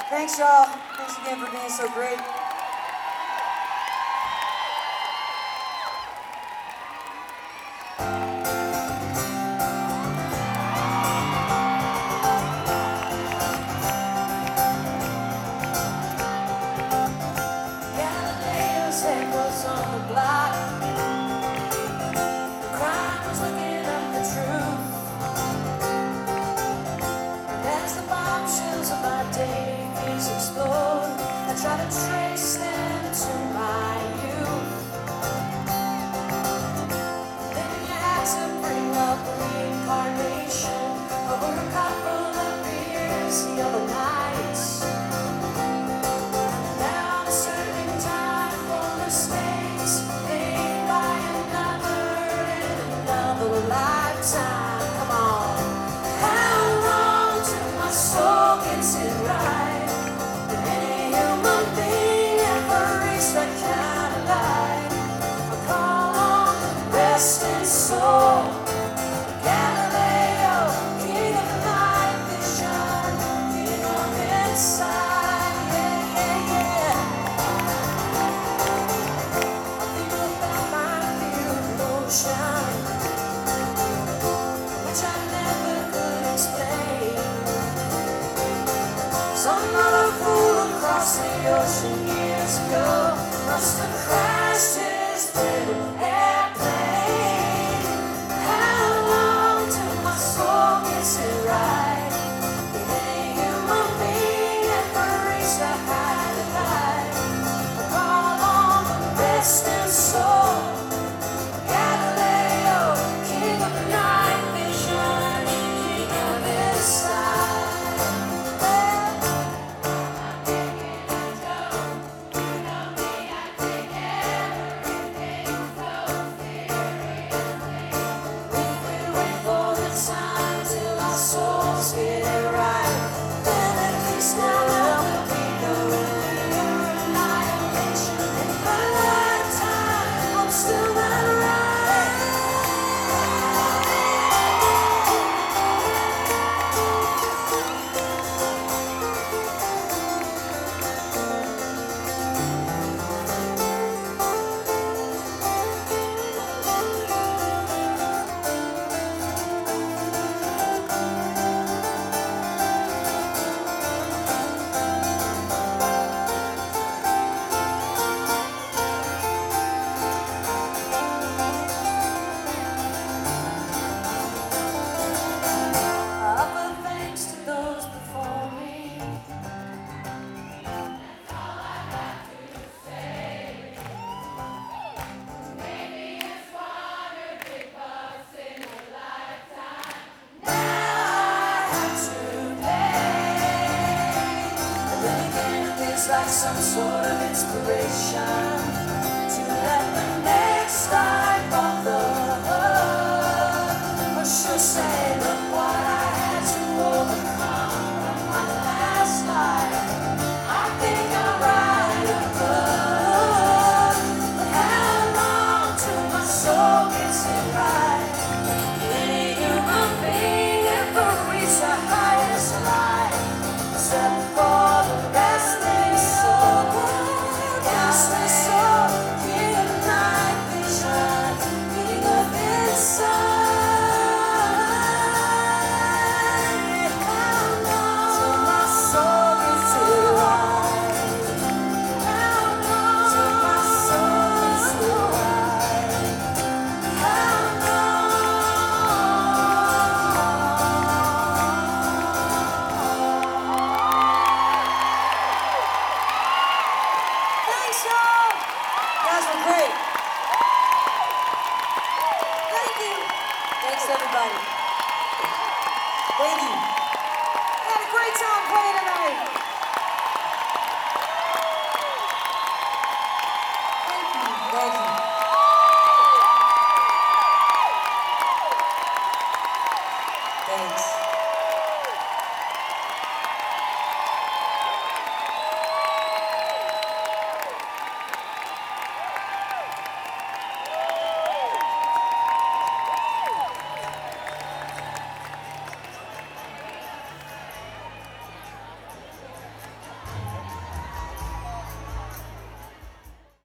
Thanks, y'all. Thanks again for being so great. Galileo's head was on the block. The crime was looking up the truth. And as the bombshells of my days explode, I try to trace them to my youth. Then you had to bring up reincarnation over a couple of beers the other night. Now I'm serving time for mistakes made by another in another lifetime. Come on. How long till my soul gets it right? Did any human being ever reach that kind of light? I call on the resting soul. Galileo, king of the night vision, king of insight, yeah, yeah, yeah. I feel that my fear of motion, which I never could explain. Some other fool across the ocean years ago must have crashed his little airplane. How long till my soul gets it right? Did any human being ever reach that kind of light? I call on the resting soul. Galileo, king of the night vision, king of insight. Souls get it right, then at least now there will be no annihilation. In my lifetime, I'm still not right. Like some sort of inspiration.